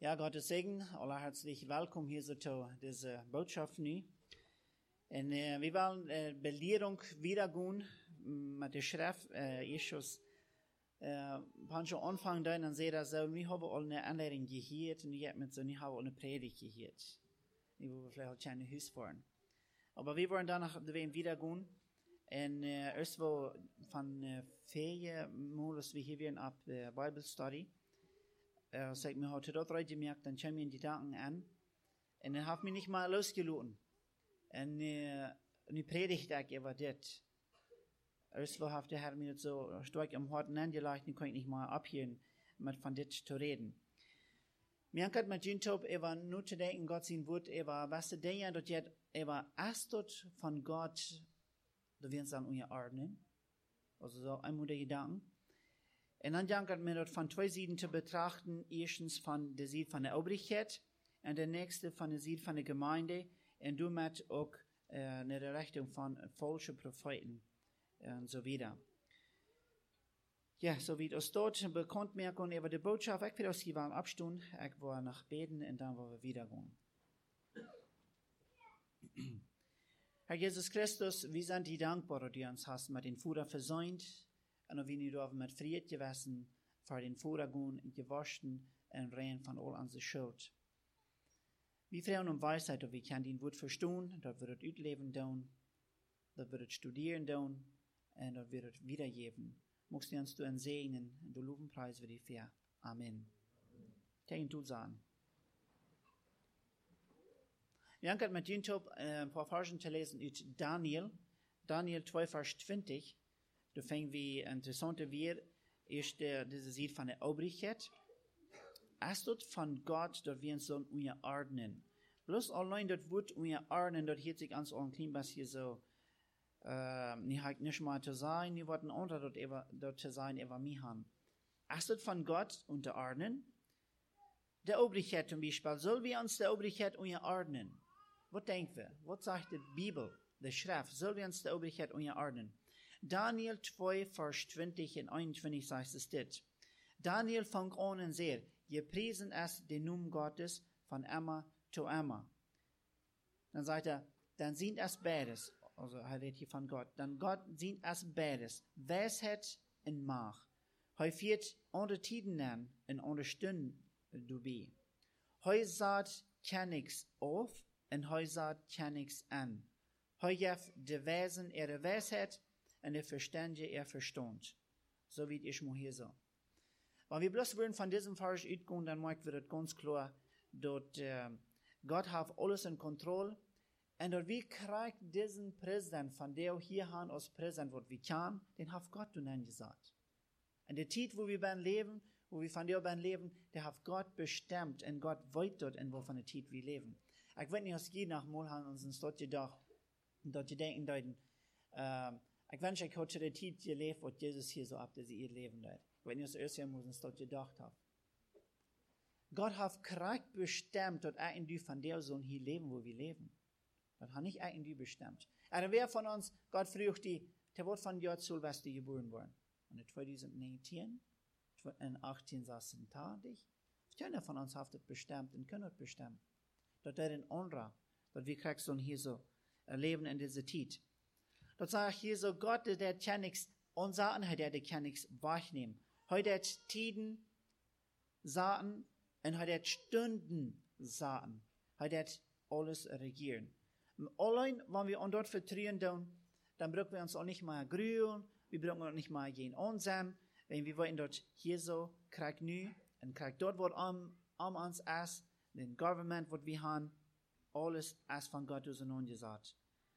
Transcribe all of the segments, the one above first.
Ja, Gottes Segen, alle herzlich willkommen hier zu dieser Botschaft nu. Und wir wollen Belehrung wiedergehen mit der Schrift, Jesus. Pancho anfangen dann sehen, dass wir haben alle eine Anleitung gehört und wir haben eine Predigt gehört. Die wollen wir vielleicht auch Haus fahren. Aber wir wollen danach wiedergehen. Und erst von 4 Monats wir hier werden ab Bible Study. Sag mir heute dort rein gemerkt, dann schauen wir die Gedanken an. Und dann hat mich nicht mal losgelassen. Und nu predigt ich über das. Erst hat der Herr mir so stark am Herzen angelegt, dann kann ich nicht mal abhören, mit von das zu reden. Mir hat mit Jintob nur zu denken, Gott sein Wort, was der Dinge dort jetzt, erst dort von Gott, da werden sie dann unterordnen. Also so einmal der Gedanken. Und dann dankt mir dort von 2 Seiten zu betrachten. Erstens von der Seite von der Obrigkeit und der nächste von der Seite von der Gemeinde. Und damit auch in der Richtung von falschen Propheten und so weiter. Ja, so wie das dort bekannt merken über die Botschaft. Ich will das hier warm abstunden. Ich war nach beten und dann wollen wir wieder gehen. Herr Jesus Christus, wir sind dir dankbar, dass du uns hast mit den Futter versäumt. Und wir dürfen mit Frieden gewassen vor den Vordergrund gewaschen und rein von all unserer Schuld. Wir fragen Weisheit, dass wir können dein Wort verstehen, dass wir das ausleben tun, dass wir das studieren tun und dass wir das wiedergeben. Magst du uns segnen und du loben Preis für die Fair. Amen. Tegen du sagen. Wir haben mit Jintob ein paar Versen zu lesen aus Daniel 2, Vers 20. Da fangen wir interessante wir ist diese Seite von der Obrigkeit. Es dort von Gott, dass wir uns so unterordnen. Bloß allein das Wort unterordnen, das hört sich ans ein klein bisschen so, nicht mal zu sein, nie was ein anderer dort zu sein, über mich haben. Es dort von Gott unterordnen. Der Obrigkeit zum Beispiel, soll wir uns der Obrigkeit unterordnen? Was denken wir? Was sagt die Bibel, die Schrift? Soll wir uns der Obrigkeit unterordnen? Daniel 2, Vers 20 und 21 sagt es dit. Daniel fängt an und sagt, gepriesen ist den Namen Gottes von immer zu immer. Dann sagt dann sind es beides. Also er redet hier von Gott. Dann Gott sind es beides. Weisheit und Macht. Er führt andere Tiden an und andere Stunden dabei. Er sagt nichts auf und er sagt nichts an. Er gibt die Wesen ihre Weisheit und der Verständige Verstand. So wie ich mal hier so. Wenn wir bloß würden von diesem Vers ausgehen, dann merken wir das ganz klar, dass Gott hat alles in Kontrolle und dass wir kriegen diesen Präsident, von der hier haben als Präsident, was wir können, den hat Gott dann gesagt. Und die Zeit, wo wir leben, wo wir von der leben, der hat Gott bestimmt und Gott weiß dort, in wovon der Zeit wir leben. Ich weiß nicht, was jeden Mal haben uns dort gedacht, dort gedenken, ich wünsche, ich hatte die Zeit gelebt, was Jesus hier so ab, dass sie ihr Leben hat. Wenn ich das erste Mal uns dort gedacht habe. Gott hat Krieg bestimmt, dass irgendwie von der Sohn hier leben, wo wir leben. Das hat nicht irgendwie bestimmt. Aber wer von uns, Gott fragt der wird von Gott Silvester geboren worden. Und in 2019, in 1886, keiner von uns hat das bestimmt und kann das bestimmen. Das ist ein anderer, dass wir kriegen so hier so erleben in dieser Zeit. Das sage ich hier so, Gott, der kann nichts ansagen, der kann nichts wahrnehmen. Heute hat Tiden sagen und heute hat Stunden sagen. Heute hat alles regieren. Allein, wenn wir uns dort vertrauen, dann brauchen wir uns auch nicht mal grühen, wir brauchen auch nicht mal gehen einsam, wenn wir wollen dort hier so, krieg nu, und krieg dort, was uns ist, den Government, was wir haben, alles ist von Gott aus und gesagt.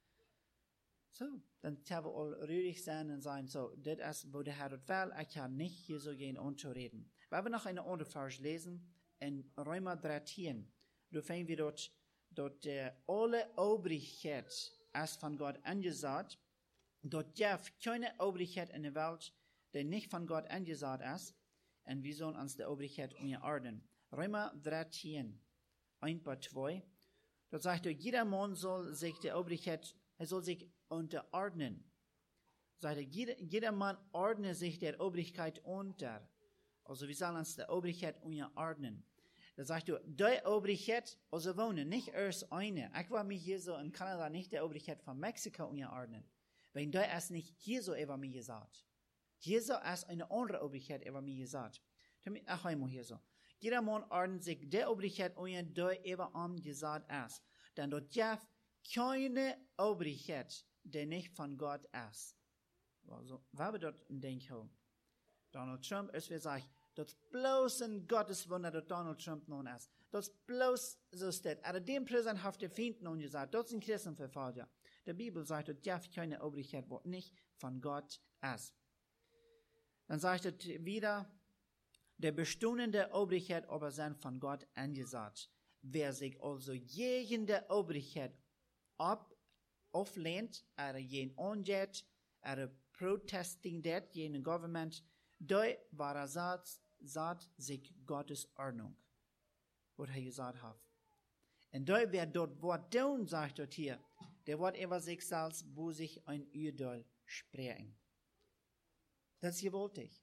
So, dann können wir all ruhig sein und sagen, so, das ist, wo der Herr das will, ich kann nicht hier so gehen und zu reden. Weil wir noch eine andere Vers lesen, in Römer 13, da finden wir dort alle Obrigkeit ist von Gott angesagt, dort darf keine Obrigkeit in der Welt, die nicht von Gott angesagt ist, und wir sollen uns der Obrigkeit unterordnen. Römer 13, 1-2, dort sagt er, jeder Mann soll sich der Obrigkeit, er soll sich unterordnen. Sagt er, jeder Mann ordne sich der Obrigkeit unter. Also wir sollen uns der Obrigkeit unterordnen. Da sagst du, die Obrigkeit, also wohnen, nicht erst eine. Ich war mir hier so in Kanada nicht der Obrigkeit von Mexiko unterordnen. Weil die ist nicht hier so über mir gesagt. Hier so ist eine andere Obrigkeit über mir gesagt. Damit auch einmal hier so. Jeder Mann ordnet sich der Obrigkeit unter, die über ihm gesagt ist. Denn dort gibt keine Obrigkeit, die nicht von Gott ist. Also, was wir dort denken, Donald Trump, als wir sagen, dat is bloß ein Gotteswunder, dat Donald Trump nun ist. Dat is bloß so steht. Aber dem Präsident hat der Feind nun gesagt, dat sind Christenverfolger. Die Bibel sagt, dat darf keine Obrigkeit, wo nicht von Gott ist. Dann sagt es wieder, der bestehende Obrigkeit aber sind von Gott angesagt. Wer sich also gegen die Obrigkeit auflehnt, oder gegen angeht, oder protesting det, gegen Government, da war er sagt sich Gottes Ordnung, was er gesagt hat. Und da wer dort Wort tun, sagt dort hier, der wird über sich selbst, wo sich ein Urteil sprechen. Das ist gewaltig.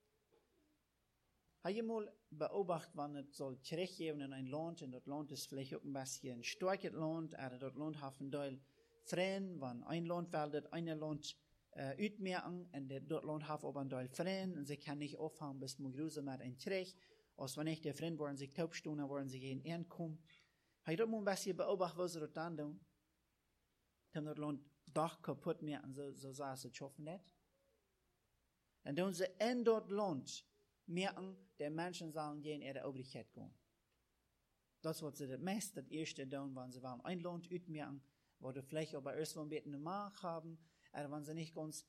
Habe ich mal beobachtet, wenn es soll zurückgeben in ein Land, und dort Land ist vielleicht auch ein bisschen ein starkes Land, oder dort Land hat ein Teil Freien, wenn ein Land will, ein Land uitmerken, en dat land heeft op een deel vrienden, en ze kan niet afhangen bis moet gruzen met een terug. Als wanneer de vrienden worden zich taubstoen, worden ze geen inkomen. Hij dat moet een beetje beobachten, wat ze dat dan doen. Dan dat land dag kapot maken, zo zeggen ze schaffen dat. En dan ze in dat land merken, de mensen zullen geen ihre Obrigkeit gaan. Dat is wat ze het meest, het eerste doen, wanneer ze wel een land uitmerken, waar de vielleicht aber erst wel een beetje een maag hebben, oder wenn sie nicht ganz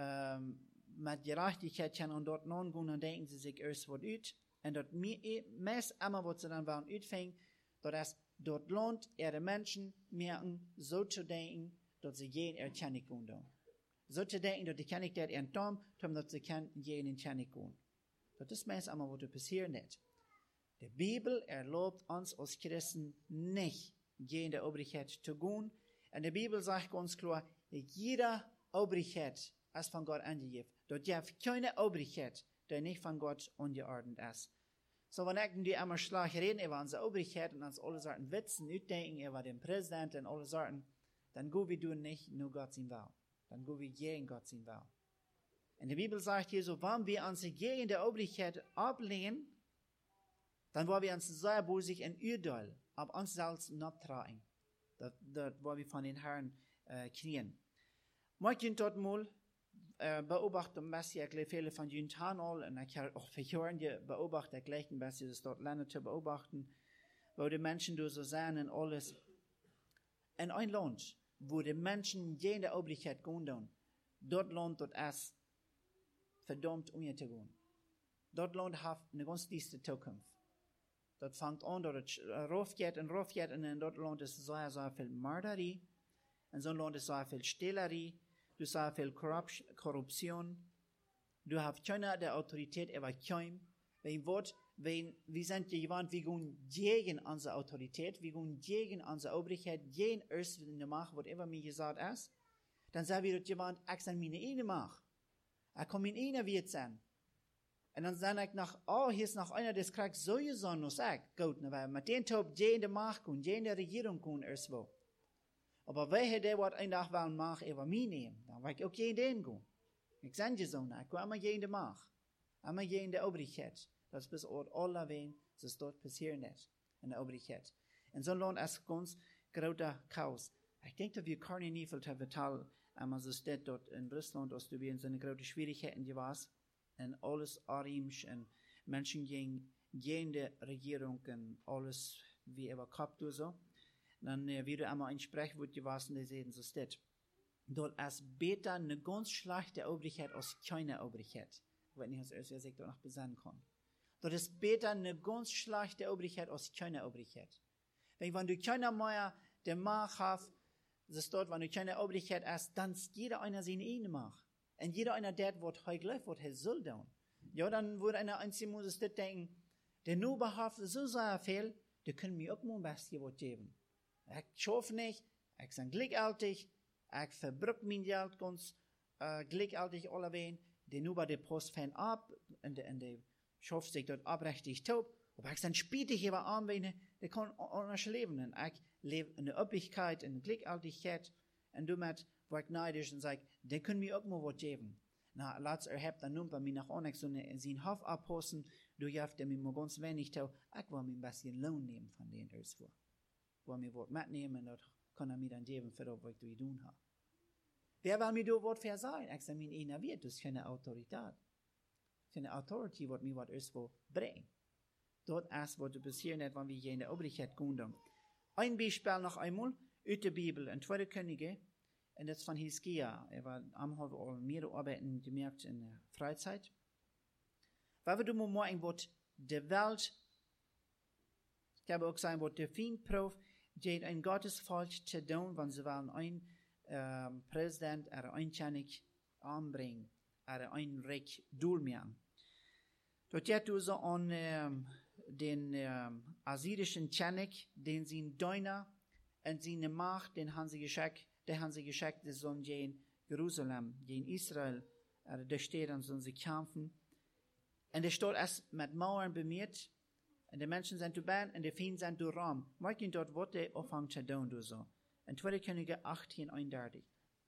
mit Gerechtigkeit können und dort non gehen, dann denken sie sich erst was ut. Und dort meist immer, was sie dann wollen utfängen, dass dort lohnt, ihre Menschen merken, so zu denken, dass sie jeden erkennen können. So zu denken, dass die kann ich dort ihren Tom, dass sie jeden erkennen können. Das ist meist immer, was passiert nicht. Die Bibel erlaubt uns als Christen nicht, gegen die Obrigkeit zu gehen. Und die Bibel sagt ganz klar, jeder Obrigkeit ist von Gott angegeben. Dort gibt keine Obrigkeit, die nicht von Gott angeordnet ist. So, wenn ich die immer schlecht reden über unsere Obrigkeit und uns alle Sorten Witzen utdenken über den Präsidenten und alle Sorten, dann gehen wir nicht nur Gott sein Will. Dann gehen wir gegen Gott sein Will. Und die Bibel sagt hier so, wenn wir uns gegen die Obrigkeit ablehnen, dann wollen wir uns sehr bosig in Urteil auf uns selbst abtragen. Das wollen wir von den Herren kriegen. Maar je tot mal beobachten ein bisschen, ich viele von den Tanol, und ich habe auch verhören, die beobachten gleich ein bisschen, das dort lernen zu beobachten, wo die Menschen so sein und alles. In ein Land, wo die Menschen jede Obrigkeit gehen, dort Land dort ist verdammt umzugehen. Dort Land hat eine ganz düstere Zukunft. Dort fängt an, dort raufgeht, und in dort Land ist so viel Mörderie, in so einem Land ist so viel Stehlerei, du hast so viel Korruption, du hast keine der Autorität über keinem. Wir sind jemand, wir gehen gegen unsere Autorität, wir gehen gegen unsere Obrigkeit, gegen erst in der Macht, whatever mir gesagt ist, dann sagen wir dort jemand, ich bin meine eine Macht, ich kann meine eine Wirt sein. Und dann sage ich nach, hier ist noch einer, der kriegt so gesagt, als ich, gut, weil mit dem Top gegen die Macht und gegen die Regierung kommen erst wo. Aber wer der was ein Tag will machen, über mich nehmen, dann will ich auch gegen den gehen. Ich sage dir so, ich gehe immer gegen die Macht, immer gegen die Obrigkeit. Das ist bis alle wen, das dort passieren ist, in der Obrigkeit. Und so lohnt es ganz großer Chaos. Ich denke, wir können nicht viel vertellen, aber so steht dort in Russland, dass du so eine große Schwierigkeiten gewesen und alles arisch und Menschen gegen die Regierung und alles wie über Kopf und so. Dann wieder einmal ein Sprechwort gewesen, der sehen, so steht. Dort ist besser eine ganz schlechte Obrigkeit als keine Obrigkeit. Wenn ich das erst sich noch besinnen kann. Dort ist besser eine ganz schlechte Obrigkeit als keine Obrigkeit. Wenn du keine mehr der Macht hast, das dort, wenn du keine Obrigkeit hast, dann ist jeder einer seine eigene Macht. Und jeder einer der wird heugleich, wird er soll tun. Ja, dann würde einer einzig muss es denken, der nur behaftet so sehr viel, der können mir auch mal ein bisschen was geben. Ich schaffe nicht, ich bin glücklich, ich verbrück mein Geld ganz glücklich alle wen, der nur bei der Post fängt ab, und der schafft sich dort abrechtig taub, Aber ich dann spielt ich aber an, wenn ich kann anders leben. Und ich lebe in der Üppigkeit, in der Glücklichkeit. Und damit war ich neidisch und sage, der können mir auch mal was geben. Na, laatst hebt dan nun bei mir nach Onyx so zijn Hof abhossen. Du jaft mir mal ganz wenig tau. Ich will mir ein bisschen Lohn nehmen von denen irgendwo. Will mir was mitnehmen, das kann mir dann geben, für das, was ich zu tun habe. Wer will mir da was für sein? Ich sage, mir wird, das ist keine Autorität. Keine Autorität, was mir was irgendwo bringt. Dort ist, was du passieren hat, wenn wir hier in der Obrigkeit gehen. Ein Beispiel noch einmal, aus der Bibel, in 2. Könige, und das von Hiskia. War haben mehrere Arbeiten gemerkt in der Freizeit. Weil wir du mal morgen, was die Welt, ich habe auch gesagt, was der Feind geht ein Gottesvolk zu tun, wenn sie wollen ein Präsident oder ein König anbringen, oder ein Reich durchmachen. Dort geht du so an den assyrischen König, den sie in Deuner und seine Macht, den haben sie geschickt, die sollen gehen Jerusalem, gehen Israel, da steht dann, sollen sie kämpfen. Und der steht erst mit Mauern bemüht, und die Menschen sind zu Bern, und die Fienden sind zu Rom. Morgen dort wird der Anfang zu tun, du so. In 2. Könige 18:31.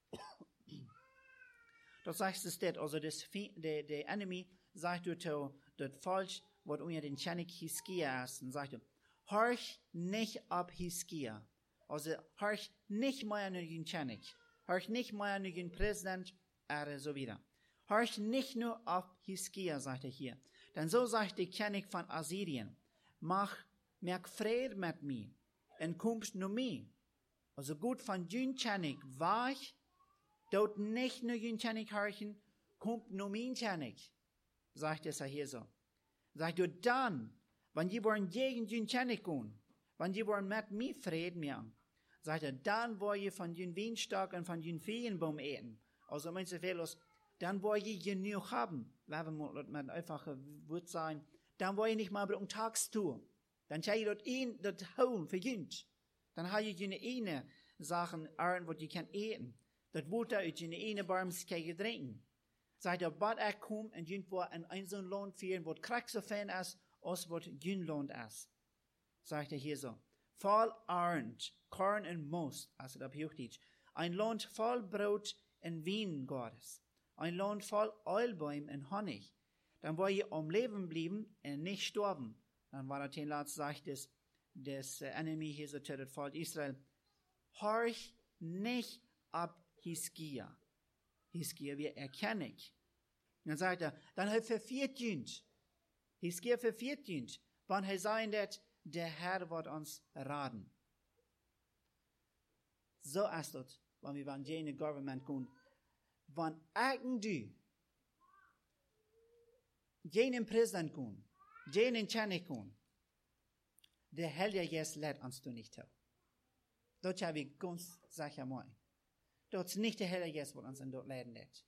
Dort sagst du das, also der Enemy sagt du zu, das falsch, was unter den König Hiskia ist, und sagt du, horch nicht ab Hiskia. Also, horch nicht mehr an den König, horch nicht mehr an den Präsident, oder so wieder. Horch nicht nur auf Hiskia, sagt er hier. Denn so sagt der König von Assyrien, merk Friede mit mir, und kommst nur mir. Also gut von den König war ich, dort nicht nur den König horchen, kommt nur mein König, sagt er hier so. Sagt du dann, wenn die wollen gegen den König gehen, wenn die wollen mit mir Frieden machen, sagt er, dann wollen ihr von den Weinstock und von den Feigenbaum eten. Also meinst du, dann wollen ihr genug haben. Wenn wir mit einfachen Wort sein, dann wollen ihr nicht mal um Tagstour. Dann kann ihr dort holen, verdient. Dann habt ihr eine Sachen, was ihr könnt eten. Das wird ihr in eine Barmskäge trinken. Sagt er, bald er kommt und irgendwo in so ein Land führen, wo Krieg so fein ist, als was kein Land ist. Sagt er hier so. Voll Arnd, Korn und Most, also das Hochdeutsch. Ein Land voll Brot und Wein Gottes. Ein Land voll Ölbäume und Honig. Dann wollt ihr am Leben bleiben und nicht sterben. Dann war das den Lat sagt das Enemy hier so zu das Volk Israel. Horch nicht ab Hiskia. Hiskia wir erkennen. Dann sagt er, dann hat verviertjünt. Hiskia verviertjünt. Wann er sagen dat, der Herr wird uns raten. So ist es, wenn wir an jene Government gehen. Wenn irgendwie jenen Präsident gehen, jenen König gehen, der Herr jetzt lädt uns nicht tun. Dort habe ich ganz sicher mal. Dort ist nicht der Herr jetzt, was uns dort leiden lädt.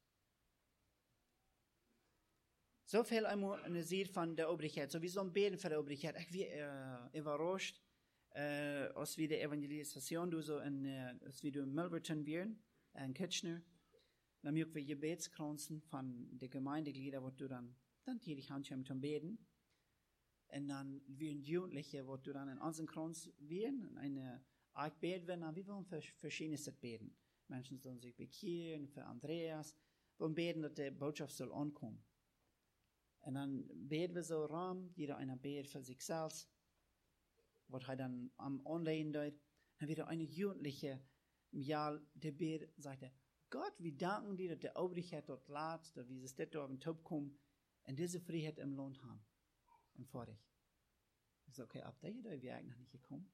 So viel einmal eine Sicht von der Obrigkeit. So wie so ein Beten für die Obrigkeit. Ich bin überrascht, als wir die Evangelisation so als wir in Milverton wären, in Kitchener. Dann haben wir Gebetskranzen von den Gemeindegliedern, wo du dann tätig handschirm zum Beten. Und dann wir Jugendliche, wo du dann in unseren Kranz wären, eine Art Beten werden, dann wir wollen für verschiedenes beten. Menschen sollen sich bekehren, für Andreas. Wir wollen beten, dass die Botschaft soll ankommen. Und dann beten wir so rum, jeder einer betet für sich selbst, was er dann am Online tut. Dann wieder eine Jugendliche im Jahr, der betet, sagt er, Gott, wir danken dir, dass der Obrigkeit dort lädt, dass wir das dort auf den Top kommen und diese Freiheit im Land haben. Und vor dich. Ich sage, okay, ab da wir eigentlich nicht gekommen.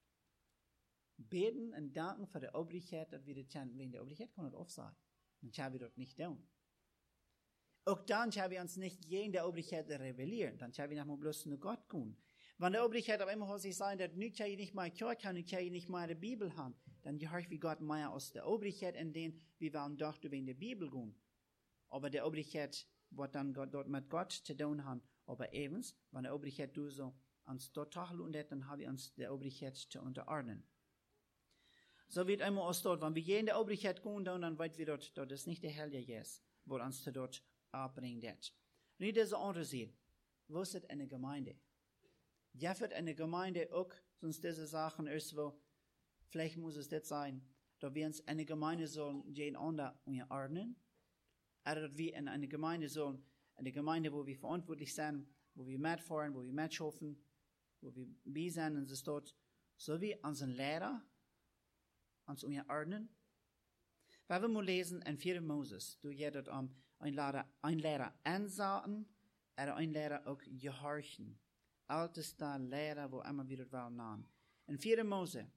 Beten und danken für die Obrigkeit, dass wir das kennen. Wenn die Obrigkeit kann das oft sein. Dann können wir dort nicht tun. Auch dann können wir uns nicht gegen die Obrigkeit rebellieren. Dann können wir nicht mal bloß zu Gott gehen. Wenn die Obrigkeit aber immer sich sagen, dass nicht kann ich nicht mal Kirche haben, kann ich nicht mal die Bibel haben, dann gehört wie Gott mehr aus der Obrigkeit, in den wir wollen doch in die Bibel gehen. Aber die Obrigkeit wird dann dort mit Gott zu tun haben. Aber evens, wenn die Obrigkeit du so uns dort tacheln, dann haben wir uns der Obrigkeit zu unterordnen. So wird einmal aus dort, wenn wir hier in der Obrigkeit gehen, dann weit wir dort ist nicht der Herr, der jetzt, wo uns dort abbringt. Nicht diese andere sieht, wo ist es eine Gemeinde? Ja, wird eine Gemeinde auch, sonst diese Sachen irgendwo, vielleicht muss es das sein, dass wir uns eine Gemeinde sollen, die einander ordnen, oder dass wir in eine Gemeinde sollen, eine Gemeinde, wo wir verantwortlich sind, wo wir mitfahren, wo wir mitschaffen, wo wir bei sind und es dort, so wie unseren Lehrer uns ordnen. Weil wir mal lesen in 4. Moses, du jedet ein Lehrer ansagen, oder ein Lehrer auch gehorchen. Ältester Lehrer, wo immer wieder wel nahen. In 4. Mose,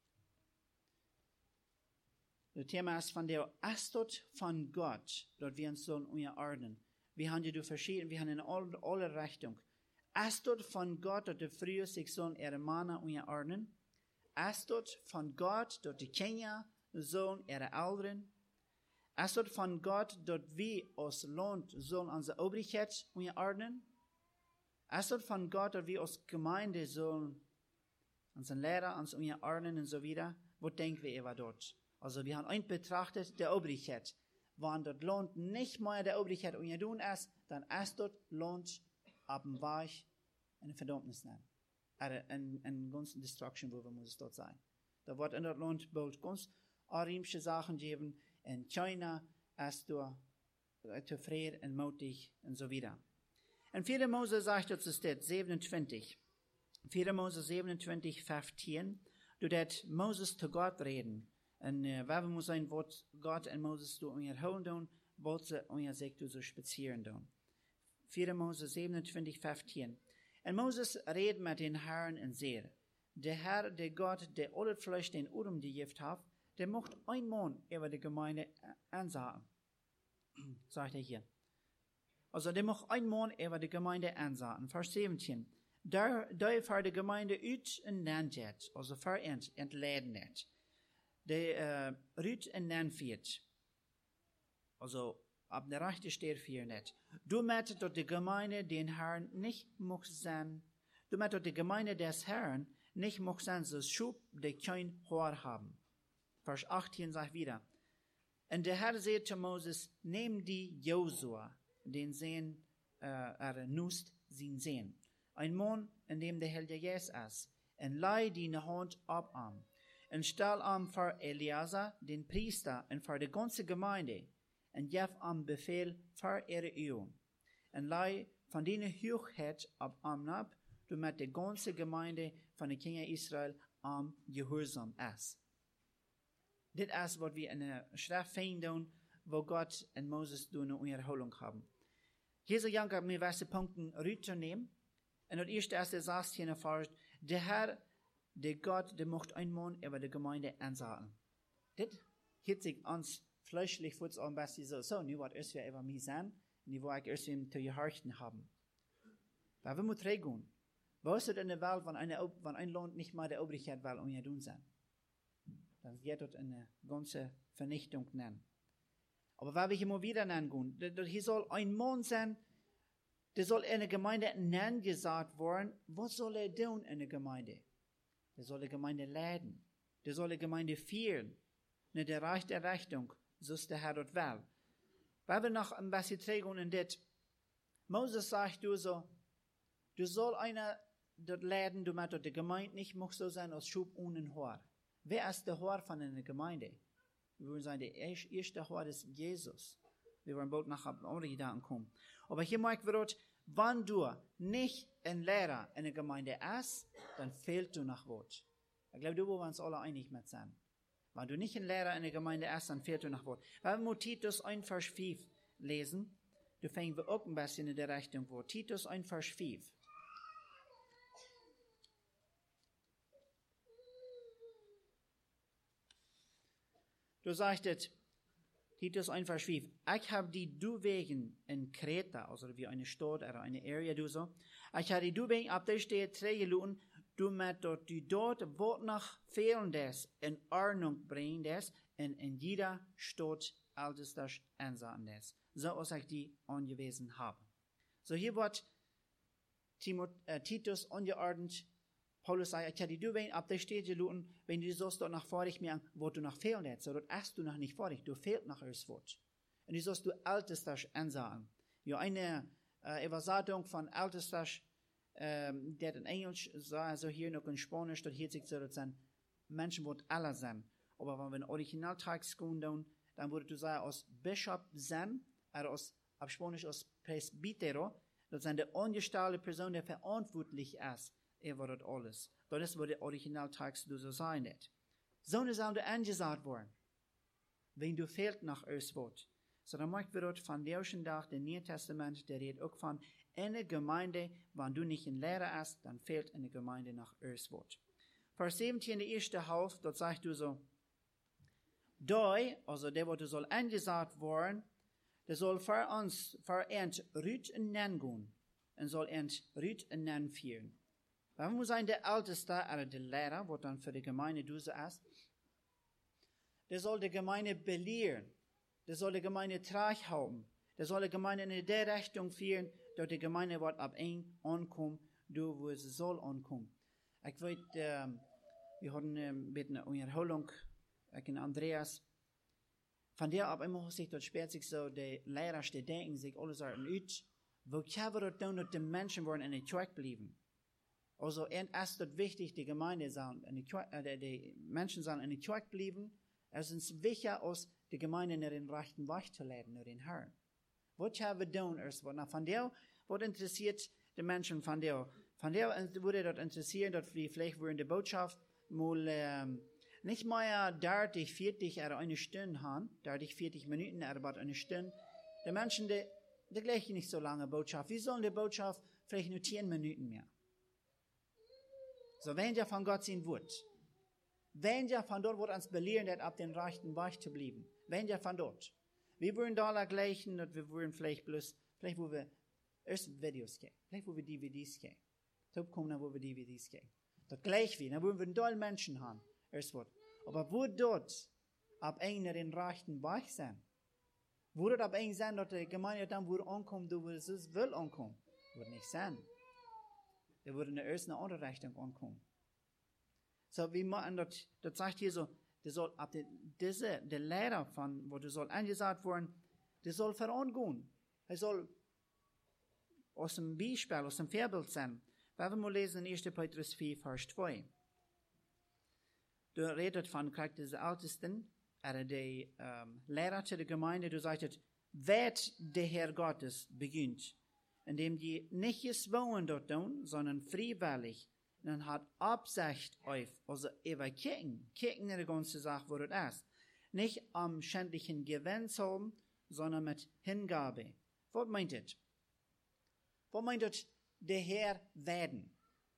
das Thema ist von der Astot von Gott, dort wir uns sollen ordnen. Wir haben ja verschiedene, wir haben in alle Richtungen. Astot von Gott, dort die früher sich sollen ihre Männer ordnen. Astot von Gott, dort die Kinder sollen ihre Eltern. Astot von Gott, dort wir aus Land sollen unsere Obrigkeit ordnen. Astot von Gott, dort wir aus Gemeinde sollen unseren Lehrer uns ordnen und so weiter. Wo denken wir über dort? Also wir haben ein betrachtet, der Obrigkeit. Wenn dort Land nicht mehr der Obrigkeit tun ist, dann ist dort Land ab dem Weg eine Verdammnis nennen. Oder eine ganze Destruction, wo wir muss dort sein. Da wird in dort Land bald ganz arimische Sachen geben. In China ist dort zufrieden und mutig und so weiter. In 4. Mose sagt uns das 27. 4. Mose 27, 15. Du dat Moses zu Gott reden. Und wir muss sein, was Gott und Moses du holen tun, was sie sich so spazieren tun. 4. Mose 27, 15. Und Moses redet mit den Herren und sagt, der Herr, der Gott, der alle Fleisch den Urum gegeben hat, der mocht ein Mann über die Gemeinde ansagen. Sagt er hier. Also der mocht ein Mann über die Gemeinde ansagen. Vers 17. Da für die Gemeinde uit en land geht, also für entladen nicht. Der uit en land fährt. Also ab der Rechte steht für nicht. Du möchtest dort die Gemeinde den Herrn nicht mocht sein. Du möchtest dort die Gemeinde des Herrn nicht mocht sein, so schub, die kein Haar haben. Vers 18 sagt wieder. Und der Herr sagte zu Moses, nimm die Josua, den sehen, nust sie sehen. Ein Mann, in dem der Herr Jesus ist, und leih deine Hand ab an. Und stell am für Eliasa, den Priester, und für die ganze Gemeinde, und gib am Befehl für ihre Übung. Und leih von deiner Hochheit ab ab, damit die ganze Gemeinde von den Kindern Israel am Gehorsam ist. Das ist, was wir in der Schrift finden, wo Gott und Moses eine Erholung haben. Jesu Jank hat mir weiße Punkte rüberzunehmen. Und das erste ist, der sagt hier erfahrt, der Herr, der Gott, der macht ein Mann über die Gemeinde ansagen. Das hört sich uns fleischlich vor am besten so, nu wat erst wir über mich sein, nu wo ich erst zu gehorchen haben. Weil wir müssen regeln. Wo ist es in der Welt, wenn ein Land nicht mal der Obrigkeit will, tun sein? Dann wird dort eine ganze Vernichtung nennen. Aber weil wir immer wieder nennen, hier soll ein Mann sein, der soll in der Gemeinde nennen gesagt worden, was soll er tun in der Gemeinde? Der soll die Gemeinde leiten. Der soll die Gemeinde führen. Nicht der Reich der Richtung, so ist der Herr dort will. Weil wir noch ein bisschen trägen in das, Moses sagt du soll einer dort leiten, du möchtest die Gemeinde nicht muss so sein als Schub ohne Haar. Wer ist der Haar von einer Gemeinde? Wir würden sagen, der erste Haar ist Jesus. Wir wollen bald nach anderen Gedanken kommen. Aber hier merken wir dort, wenn du nicht ein Lehrer in der Gemeinde bist, dann fehlt du nach Wort. Ich glaube, du wollen uns alle einig mit sein. Wenn du nicht ein Lehrer in der Gemeinde bist, dann fehlt du nach Wort. Weil wir Titus 1, Vers 5 lesen, da fangen wir auch ein bisschen in der Richtung vor. Titus 1, Vers 5. Du sagst, Titus 1, Vers 5. Ich habe die Duwegen in Kreta, also wie eine Stadt oder eine Area, du so. Ich habe die Duwegen ab der Stelle trägeln, du mit dort die dort Wort nach fehlendes in Ordnung bringen des, in jeder Stadt alles das ansagen des. So als ich die angewiesen habe. So hier wird Titus angeordnet. Paulus sagt, ich habe die Duwegen ab der Stelle geluten, wenn du sollst dort nach vorig mir, wo du nach fehlendes, so dort hast du noch nicht vorig, du fehlt nach das Wort. Und du sollst du altes das ansagen. Ja, eine Übersetzung von altes das der in Englisch sagt, also hier noch in Spanisch, dort hier sich so, dass Menschen wird alle sein. Aber wenn wir den Originaltext gehen, dann würde du sagen, aus Bischof sein, oder auf Spanisch aus Presbítero, das sind die angestellte Person, die verantwortlich ist, über das alles. Das ist, was der Originaltext so sein wird. So sollen angesagt worden, wenn du fehlt nach uns Wort. So dann möchten wir dort von der ersten Tag, der Neuen Testament, der redet auch von einer Gemeinde, wenn du nicht ein Lehrer hast, dann fehlt eine Gemeinde nach uns Wort. Vers 17, der erste Halb, dort sagst du so, also der, wo du soll angesagt worden, der soll für uns, für ent Rüt und Nen gehen, und soll ent Rüt und Nen führen. Wenn wir sein, der Älteste, oder der Lehrer, wo dann für die Gemeinde du so ist, der soll die Gemeinde belehren, der soll die Gemeinde trag haben, der soll die Gemeinde in der Richtung führen, dass die Gemeinde wird ab ein ankommen, du wo sie soll ankommen. Ich weiß, wir hatten ein bisschen eine Erholung, ich und Andreas, von der ab immer sich dort später sich so, die Lehrer, die denken sich alles aus, wo können wir dort tun, dass die Menschen wollen in der Kirche bleiben. Also, erst dort wichtig, die Gemeinde sollen, die Menschen sollen in der Kirche bleiben, es ist wichtig, aus die Gemeinde in den rechten Weg zu leiten, nur den Herrn. Was können wir tun erst? Von der, was interessiert die Menschen von der würde dort interessieren, dass wir vielleicht in der Botschaft mal, nicht mehr 30, 40 oder eine Stunde haben, 30, 40 Minuten oder about eine Stunde. Die Menschen, die gleichen nicht so lange Botschaft. Wir sollen die Botschaft vielleicht nur 10 Minuten mehr. So, wenn ja von Gott sein wird. Wenn ja von dort wird uns belehren, ab den rechten Weg zu bleiben. Wenn ja von dort. Wir würden da gleichen, und wir würden vielleicht wo wir erst Videos gehen. Vielleicht wo wir DVDs gehen. So kommen dann, wo wir DVDs gehen. Das gleich wie, dann würden wir doll Menschen haben. Erst wird. Aber wo dort ab einer den rechten Weg sein, wo dort ab einer sein, dass die Gemeinde dann würde ankommen, wo es will ankommen, würde nicht sein. Er würde in der ersten andere Richtung ankommen. So, wie man das sagt hier so, der soll ab der Lehrer von, wo du soll angesagt werden, der soll vorangehen. Er soll aus dem Beispiel, aus dem Vorbild sein. Wenn wir mal lesen in 1. Petrus 4, Vers 2. Du redet von des Ältesten, oder der Lehrer zu der Gemeinde, du sagst, wird der Herr Gottes beginnt, indem die nicht gezwungen dort tun, sondern freiwillig, dann hat Absicht auf, also über kicken in der ganzen Sache, wo das ist. Nicht am schändlichen Gewinn zu haben, sondern mit Hingabe. Was meint das? Was meint das, der Herr werden?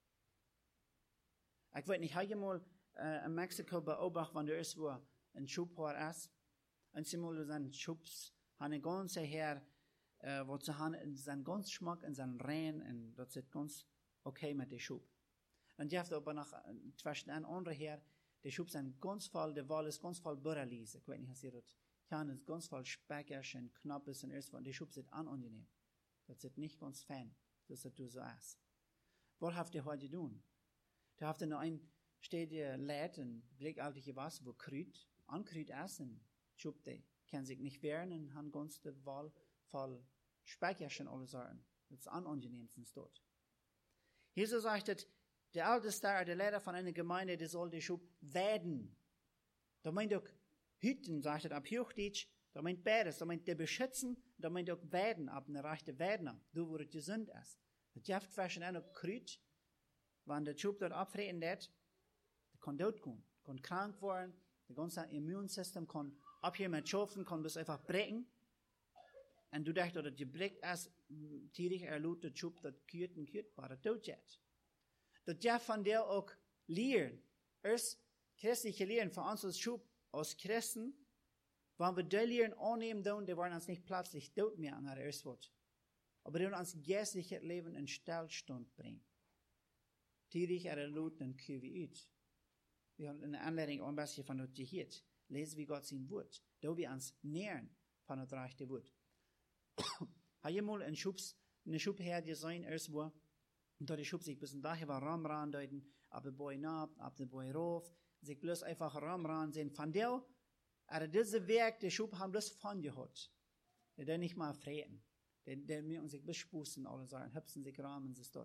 Ich weiß nicht, habe ich mal in Mexiko beobachtet, wenn der ist, wo ein Schubhaar ist. Und sie mal seinen Schubs, haben ein ganzer Herr, wo sie haben, seinen ganzen Geschmack und seinen Rein, und das ist ganz okay mit dem Schub. Und je aber noch zwischen ein anderer Herr, der Schub sind ganz voll, der Wall ist ganz voll Burrerlis. Ich weiß nicht, was ihr das kann, ist ganz voll Speckers und Knappes und erst, und der Schub ist unangenehm. Das ist nicht ganz fan, dass du so isst. Was habt ihr heute tun? Da habt ihr noch ein, steht ihr lädt und blickaltige Wasser, wo Krüt essen. Schub, die kann sich nicht wehren und haben ganz der Wall voll Speckers und alle Sorten. Das ist unangenehmstens dort. Jesus sagt, der Älteste, der Lehrer von einer Gemeinde, der soll der Schub werden. Da meint auch hüten, sagt er ab Hochdeutsch, da meint beides, da meint der beschützen, da meint auch werden, ab einer rechten Werden, du, wo es gesund ist. Das Jaft zwischen einer Krüt, wenn der Schub dort abfreten wird, der kann dort gehen, kann krank werden, das ganze Immunsystem kann abhören mit Schaufeln, kann das einfach brechen. Und du dachtest, dass das gebreckt ist, tierisch erlaubt, der Schub, das kürt, war das tot jetzt. Das ja von der auch lehren. Erst christliche Lehren von uns als Schub, als Christen, wenn wir die Lehren annehmen, dann wollen uns nicht plötzlich tot mehr an der Erstwort. Aber die wollen uns geistliches Leben in Stillstand bringen. Tierisch erlaubt und kühl wie ut. Wir haben in der Anleitung ein bisschen von das gehört. Lesen, wie Gott sein Wort. Da wir uns nähern von das rechte Wort. Habe ich mal eine Schubherr gesehen, erst wo, und da die Schub sich bis daher war Ramran deuten, ab der Boy nab, ab der Boy rauf, sich bloß einfach Ramran sehen. Von der, aber diese Werk, der Schub haben bloß von gehört. Der nicht mal freten. Der mir uns sich bespusten, alle sagen, hüpsen sich rahmen, sich dort.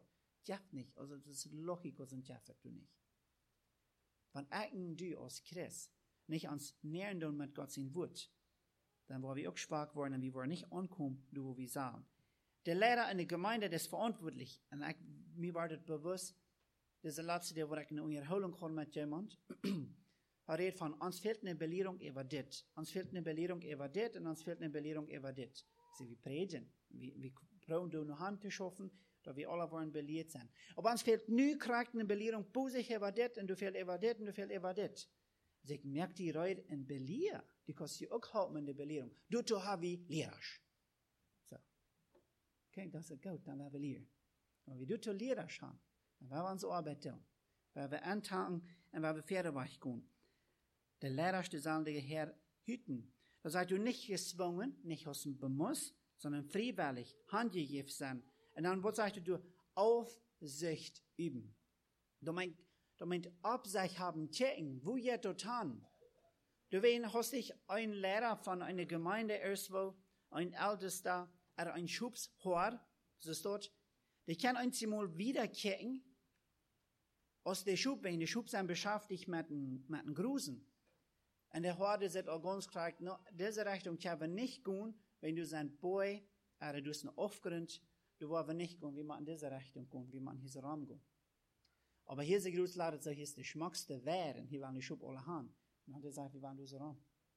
jaft nicht, also das ist logisch, was ein jaft du nicht. Wenn eigen du als Christ nicht ans Nähern tun mit Gott sein Wort, dann war wir auch schwach geworden und wir waren nicht ankommen, wo wir sahen. Der Lehrer in der Gemeinde, der ist verantwortlich. Und mir war das bewusst, das ist der letzte, der wo ich eine Unterhaltung hatte mit jemand. Er redet von, uns fehlt eine Belehrung über das. Uns fehlt eine Belehrung über das und uns fehlt eine Belehrung über das. Sie wir predigen. Wir brauchen da eine Hand zu schaffen, da wir alle wollen belehrt sein. Aber uns fehlt nie kriegt eine Belehrung, busig über das und du fehlt über das und du fehlt über das. Also ich merke die Leute in Belehr, die kannst du auch halten in der Belehrung. Du haben wir Lehrer. So. Okay, das ist gut, dann werden wir lehren. Und wie du Lehrer haben, dann werden wir unsere Arbeit tun. Werden wir antanken und werden wir fertig gehen. Der Lehrer, der soll den Herr hüten. Da seid du nicht gezwungen, nicht aus dem Bemuss, sondern freiwillig, handgegeben sein. Und dann, was sagst du, Aufsicht üben. Du meint Absicht haben, checken, wo ihr dort an. Du hast dich ein Lehrer von einer Gemeinde irgendwo, ein Ältester, oder ein Schubshor, so ist dort, die kann einmal wieder checken, aus der Schub, wenn die Schub sind beschäftigt mit den Grusen. Und der Horde sagt auch ganz klar, no, diese Richtung können wir nicht gehen, wenn du sein Boy, oder du hast einen Aufgrund, du wollen nicht gehen, wir machen diese Richtung gehen, wir machen diesen Raum gehen. Aber hier ist der Großlehrer, so hier ist der schmackste Wehren, hier wollen die Schub alle haben. Und dann hat er gesagt, wir wollen diesen Raum.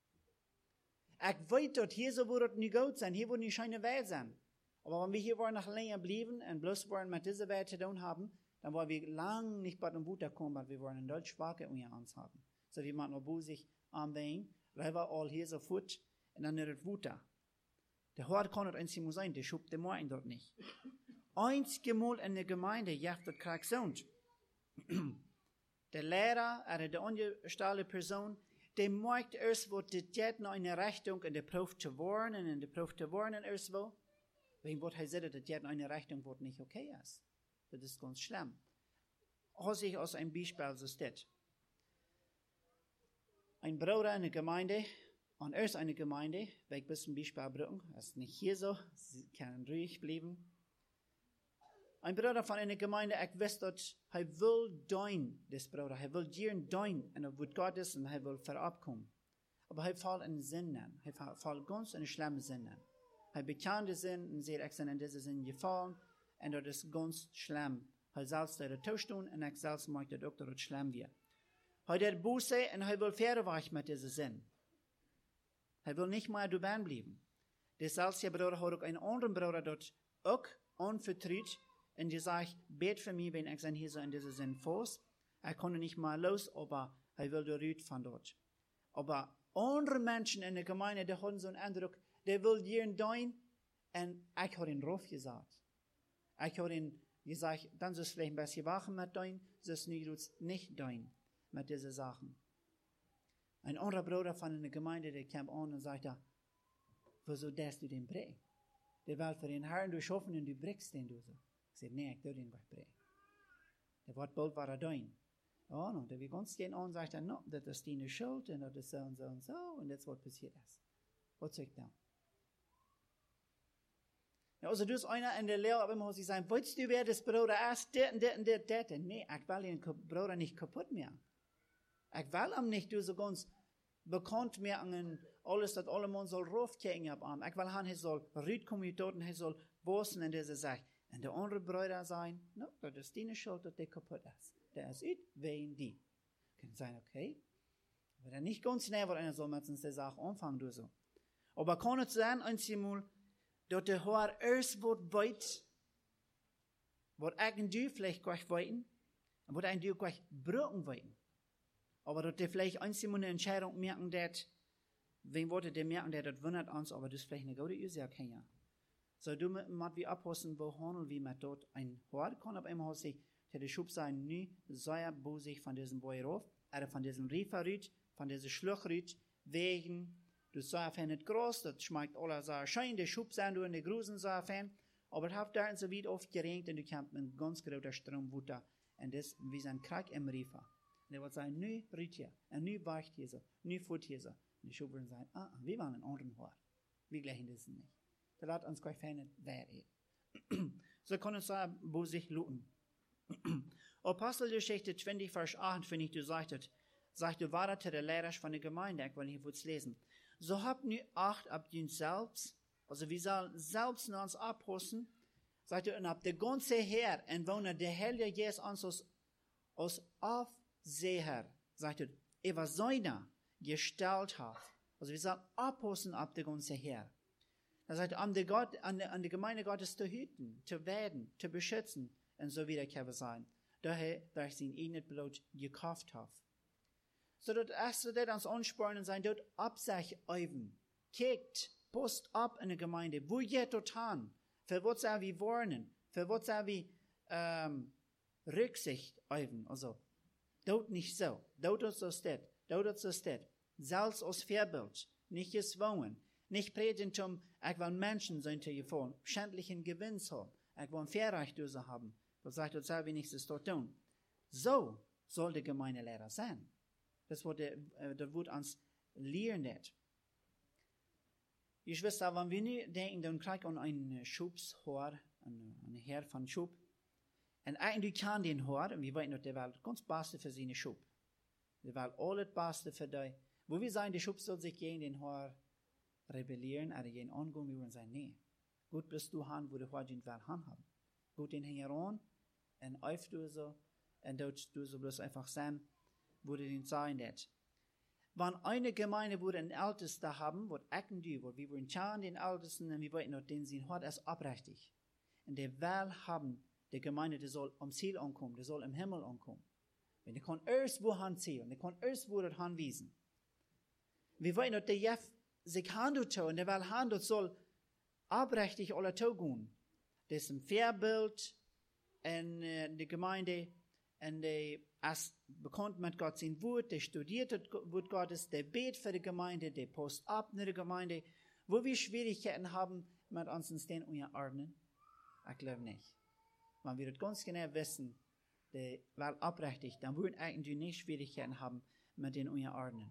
Ich weiß dort, hier so wird es nicht gut sein, hier wird nicht schöne Welt sein. Aber wenn wir hier wollen nach länger bleiben und bloß wollen mit dieser Welt zu tun haben, dann wollen wir lang nicht bei dem Butter kommen, weil wir wollen eine deutsch Schwache unter uns haben. So wie man nur sich anwählen, weil wir all hier so fort und dann ist es Butter. Der Hort kann nicht einzig sein, der schubt den Morgen dort nicht. Einzige Mal in der Gemeinde jaft das krank sind. Der Lehrer oder die angestellte Person, der merkt erst, wo das geht noch in eine Richtung und der Prof zu warnen und der Prof zu warnen erst wo. Wenn was er sagt, das geht noch in eine Richtung, wo nicht okay ist. Das ist ganz schlimm. Als ich aus einem Beispiel so steht. Ein Bruder in der Gemeinde, und erst eine Gemeinde, weil ich bis ein Beispiel bringen, das ist nicht hier so, sie können ruhig bleiben. Ein Bruder von einer Gemeinde, ich weiß, dass er will dein, das Bruder, er will dir dein, und er wird Gott ist, und er will verabkommen. Aber er fällt in Sinn an, er fällt ganz in schlimmen Sinn an. Er bekannt den Sinn, und sagt, ich bin in diesen Sinn gefallen, und das ist ganz schlimm. Er selbst der Tauschstund, und ich selbst mag das auch, dass es schlimm wird. Er hat Buße, und er will fertig mit diesem Sinn. Er will nicht mehr dabei bleiben. Der selbst Bruder hat auch einen anderen Bruder dort auch anvertraut, und die sagt, bet für mich, wenn ich hier so in diesem Sinn fuß. Er konnte nicht mal los, aber er will dort von dort. Aber andere Menschen in der Gemeinde, die haben so einen Eindruck, der will dir dein, und ich habe ihn drauf gesagt. Ich habe ihn gesagt, dann sollst du vielleicht ein bisschen wachen mit dein, sollst nicht dein mit diesen Sachen. Ein anderer Bruder von einer Gemeinde, der kam an und sagte, wieso darfst du den brechen? Der will für den Herrn du schaffen und du brichst den du so. Ich sagte, nee, ich darf den nicht brechen. Der Wort bald war er dein. Oh, und der wie ganz gehen an und sagt, no, das ist deine Schuld und das ist so und so und so und das was passiert ist. Was soll ich da? Ja, also du bist einer in der Lehre, aber immer muss ich sagen, willst du wer das Bruder erst, der und der und der, der? Nee, ich will den Bruder nicht kaputt machen. Ich will ihm nicht du so ganz bekannt machen, alles, dass alle Mann soll raufkriegen ab ihm. Ich will haben, er soll rauskommen dort und er soll bossen in dieser Sache. Und der andere Bruder sagen, no, das ist deine Schuld, dass der kaputt ist. Der ist it, wegen die. Kann sein, okay. Aber dann nicht ganz schnell, weil einer soll mit der Sache anfangen, du so. Aber kann es sein, einmal, dass der Herr erst wird weit, wird ich du vielleicht gleich weiten, und wird ein du gleich brücken weiten. Aber dass der vielleicht einmal eine Entscheidung merken, dass, wen wollte der merken, das wundert uns, aber das ist vielleicht eine gute Ursache, ja. So, du musst wie abpassen, wo handeln wir mit dort ein Hort kann, aber immer sich, der Schub sein, nie sehr bosig von diesem Boy rauf, oder von diesem Rieferrüt, von diesem Schluchrüt, wegen, du sagst, nicht groß, das schmeckt alles sehr schön, der Schub sein, du in der Grusen sehr fein, aber es hat da so weit oft geregnet und du kannst einen ganz großen Strom Wutter, und das wie ein Krieg im Riefer. Und er wird sagen, nu rüt hier, und nu weicht hier so, nu fut hier so. Und die Schub werden sagen, wir waren einen anderen Hort. Wir gleichen das nicht. Da lässt uns gleich fein wer. So kann es sagen, wo sich looten. Apostelgeschichte 20, Vers 28, du sagte, war der Lehrer von der Gemeinde, ich will nicht lesen. So habt nu Acht ab uns selbst, also wir sollen selbst uns abpassen, sagt und ab der ganze Herr und wohnen der Heilige Jesus uns aufsehen, sagt was seiner gestellt hat. Also wir sollen abpassen ab der ganze Herr. Er sagt, an der Gemeinde Gottes zu hüten, zu werden, zu beschützen und so wieder kann sein. Daher, da ich sein eigenes Blut gekauft habe. So dass erst das uns anspornen sein, dort ab sich üben. Kijkt, post ab in der Gemeinde. Wo geht dort an? Für was soll wir warnen? Für was soll wir Rücksicht üben? Also, dort nicht so. Dort ist so steht. Dort ist so steht. Selbst als Vorbild. Nicht gezwungen. Nicht predigen, ich will Menschen sein zu gefallen. Schändlichen Gewinn haben. Ich will Verreichtdöse haben. Das sagt, das soll wir nichts dort tun. So soll der Gemeindelehrer sein. Das wird uns lehren. Ich weiß, wenn wir nicht denken, dann kriegen wir einen Schubshor, einen Herr von Schub. Und eigentlich kann den Hor, und wir wissen noch, der war ganz Beste für seine Schub. Der war alles Beste für dich. Wo wir sagen, der Schub soll sich gegen den Hor rebellieren, oder gegen angehen, wir würden sagen, nee. Gut bist du han, wo der Hor den Welt han haben. Gut den Hänger an, und öff du so, und dort du so bloß einfach sein, wo du den sagen das. Wenn eine Gemeinde, wo den Ältesten haben, wo ecken die, wo wir wollen schauen, den Ältesten, und wir wollen noch den sein Hort als abrechtig. Und der will haben, die Gemeinde, die soll am Ziel ankommen, die soll im Himmel ankommen. Und die kann erst wo zielen, die kann erst wo das wiesen. Wir wollen noch, der Jeff sich handelt, und der will handelt, soll abrechtig alle tun. Das ist ein Vorbild in der Gemeinde, und der ist bekannt mit Gott sein Wort, der studiert das Wort Gottes, der betet für die Gemeinde, der post ab in der Gemeinde. Wo wir Schwierigkeiten haben mit uns in den Unterordnen? Ich glaube nicht. Wenn wir das ganz genau wissen, der will abrechtig, dann würden eigentlich nicht Schwierigkeiten haben mit den Unterordnen.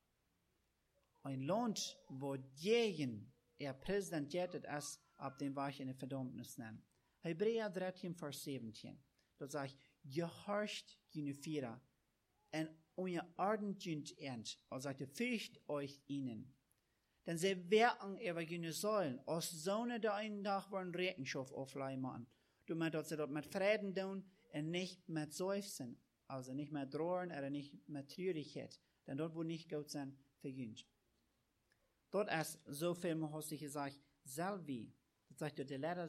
Ein Land, wo jeden präsentiert ist, ab dem Weich in der Verdammnis nennen. Hebräer 13, Vers 17. Da sagt, gehorcht jene Vierer, und unterordnet jent, also sagt, fürcht euch ihnen. Denn sie werden über jene Säulen, aus Sonne der einen Tag wollen Rechenschaft aufleihen. Du meinst, dass sie dort mit Frieden tun, und nicht mit Seufzen, also nicht mit Drohen, oder nicht mit Traurigkeit, denn dort wo nicht Gott sein verjüngt. Dort ist so viel, was ich gesagt, Salvi, das sagt, der Lehrer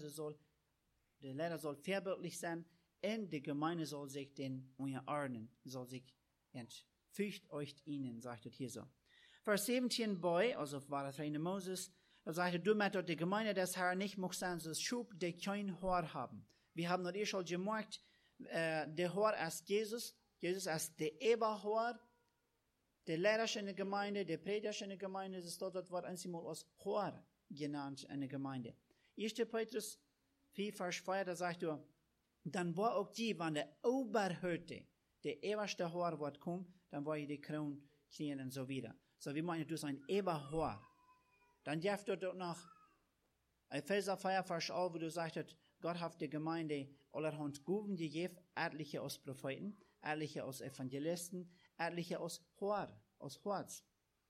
soll vorbildlich sein, und die Gemeinde soll sich den unterordnen, soll sich fürcht euch ihnen, sagt er hier so. Vers 17 bei, also war das reine Moses, da sagt er, du mit die Gemeinde des Herrn nicht muss sein, so Schub, die kein Hor haben. Wir haben noch schon gemerkt, der Hor ist Jesus ist der Eberhor, der Lehrer in der Gemeinde, der Prediger in der Gemeinde, das ist dort das Wort einmal als Hor genannt in der Gemeinde. 1. Petrus 4, Vers 4, da sagt er, dann war auch die, wenn der Oberhirte, der oberste Hor wird kommen, dann war die Krone knien und so wieder. So wie meine, du bist ein Eberhor. Dann darfst du dort noch Epheser 4, Vers 11, wo du sagst, Gott hat die Gemeinde allerhand Gaben gegeben, etliche aus Propheten, etliche aus Evangelisten, etliche aus Horts.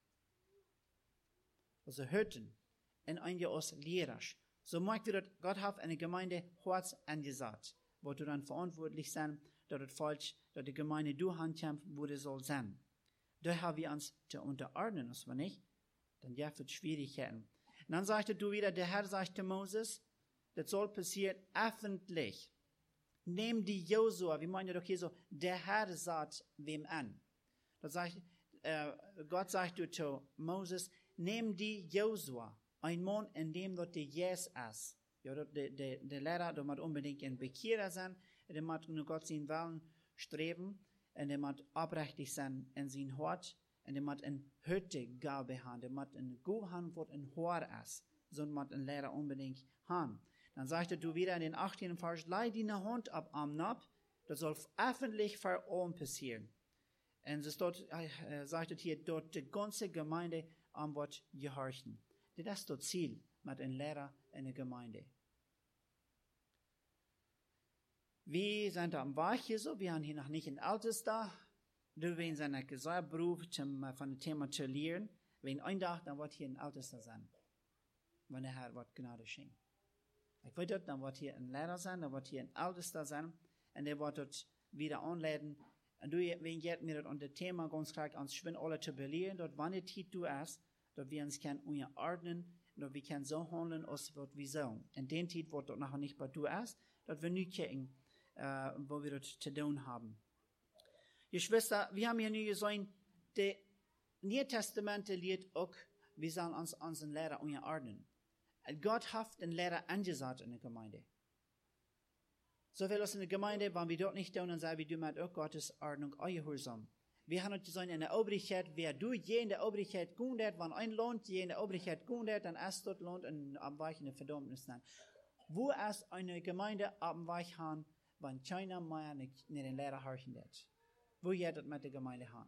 Also Hirten, und einige aus Lehrer. So merkt ihr, Gott hat eine Gemeinde Horts angesagt, wo du dann verantwortlich sein, dass es falsch, dass die Gemeinde du handkämpft, wo das soll sein. Da haben wir uns zu unterordnen, das war nicht, dann gibt es Schwierigkeiten. Und dann sagte du wieder, der Herr sagte Moses, das soll passieren öffentlich. Nimm die Josua, wie meinen doch hier so, der Herr sagt wem an. Das sagt, Gott sagte zu Moses, nimm die Josua, ein Mann, in dem dort der Jes ist. Ja, der Lehrer, der muss unbedingt ein Bekehrer sein, der muss nur Gott seinen Willen streben, und der muss abrechtig sein in sein Hort, und der muss eine Hüttegabe haben, der muss eine Gabe haben, was ein Hort ist. So muss ein Lehrer unbedingt haben. Dann sagte du wieder in den 18. Vers, leih deine Hand ab am Nab, das soll öffentlich vor allen passieren. Und es dort, sagte hier, dort die ganze Gemeinde am Wort gehorchen. Das ist das Ziel mit einem Lehrer in der Gemeinde. Wir sind am Weg hier so, wir haben hier noch nicht ein Altes da. Du willst einen Geselberuf von dem Thema zu lernen. Wenn ein Tag, dann wird hier ein Altes da sein. Wenn der Herr wird Gnade schenken. Ich weiß dort, dann wird hier ein Lehrer sein, dann wird hier ein Altes da sein. Und der wird dort wieder anladen. Und du, wenn jetzt mir das unter Thema ganz klar ans Schwinn alle zu belehren, dort wann die Zeit du hast, dort wir uns können ordnen, dort wir können so handeln, als wird wir sollen. In den Zeit wird dort nachher nicht bei du hast, dort wir nicht kicken, wo wir dort zu tun haben. Geschwister, wir haben hier nu gesehen, der Neue Testament lehrt auch, wir sollen uns unseren Lehrer ordnen. Gott hat einen Lehrer angesagt in der Gemeinde. So viel aus in der Gemeinde, wenn wir dort nicht tun, dann sagen wir, du machst auch Gottes Ordnung gehorsam. Wir haben uns in der Obrigkeit, wer du je in der Obrigkeit gundet, wenn ein lohnt, je in der Obrigkeit gundet, dann erst dort lohnt und abweichende Verdammnis dann. Wo erst eine Gemeinde abweich haben, wenn keiner mehr nicht den Lehrer horchen wird. Wo je das mit der Gemeinde haben.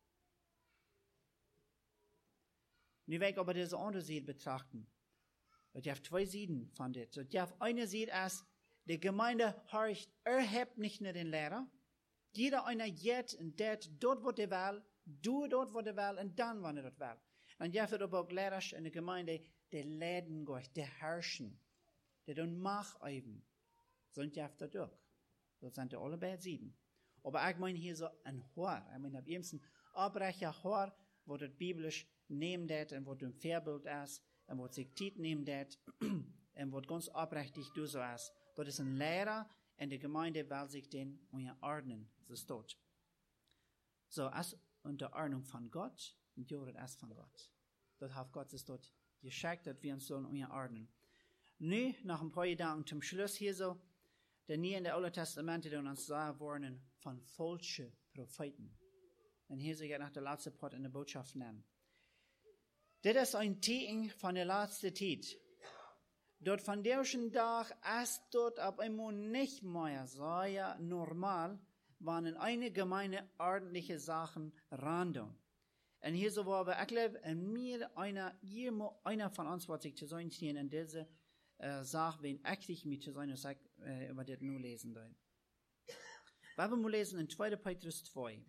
Nu will ich aber diese andere Seite betrachten. Und ich habe zwei Seiten von das. Und ich habe eine Seite als, die Gemeinde horcht erhebt nicht nur den Lehrer. Jeder einer jetzt und dort wo der will, du dort wo der will und dann wann er dort will. Und ich habe aber auch Lehrer in der Gemeinde, die leiden Gott, die herrschen, die dann Macht üben. So und ich habe das auch. Das sind alle beide Seiten. Aber ich meine hier so ein Haar. Ich meine, am ehesten Abbrecher Haar, wo das biblisch nehmen das und wo das ein Vorbild ist und wo sich Zeit nehmen das und wo ganz abrechtig du so ist. Das ist ein Lehrer in der Gemeinde, weil sich den ordnen. Das ist dort. So, als unter Ordnung von Gott und ja, das ist von Gott. Das hat Gott es dort geschickt, dass wir uns sollen ordnen. Nu, nach ein paar Gedanken zum Schluss hier so, denn nie in der Alten Testamente, die uns sagen worden von falschen Propheten. Und hier soll ich nach der letzten Part in der Botschaft nennen. Das ist ein Zeichen von der letzten Zeit. Dort von diesem Tag ist dort ab einmal nicht mehr so ja normal, wenn in eine Gemeinde ordentliche Sachen random. Und hier so war wir, ich glaube, einer von uns wird sich zu sein stehen in diese Sache, wenn ich mich zu sein, über das nur lesen soll. Weil wir mal lesen in 2. Petrus 2.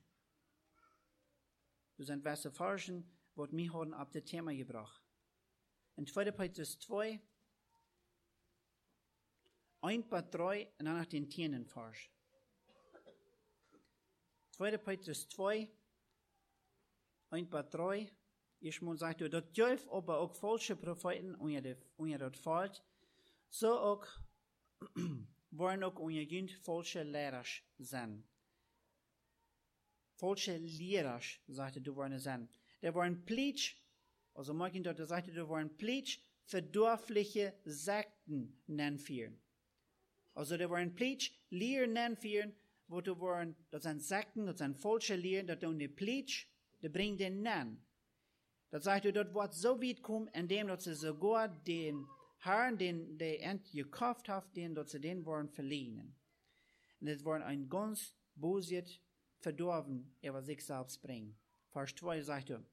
Das sind Verse forschen, wird mich heute ab das Thema gebracht. In 2. Petrus 2, 1 bis 3 und dann nach den 10. Vers. 2. Petrus 2, 1 bis 3. Ich muss sagen, dort dürfen aber auch falsche Propheten unter dort fällt, so auch wollen auch unter Jünd falsche Lehrer sein. Falsche Lehrer, sagte du, wollen sein. Der waren Pleitsch, also manchen dort sagte, du waren Pleitsch für dorfliche Sekten nennen wir. Also der waren Pleitsch, Lehren nennen wir, wo du waren, das sind Sekten, das sind falsche Lehren, das sind die Pleitsch, die bringen den nennen. Das sagt du, dort wird so weit kommen, indem dass sie sogar den Herrn, den die gekauft hat, den dass sie den wollen verliehen. Und das wollen ein ganz böses Verdorben über sich selbst bringen. Vers 2 sagt er,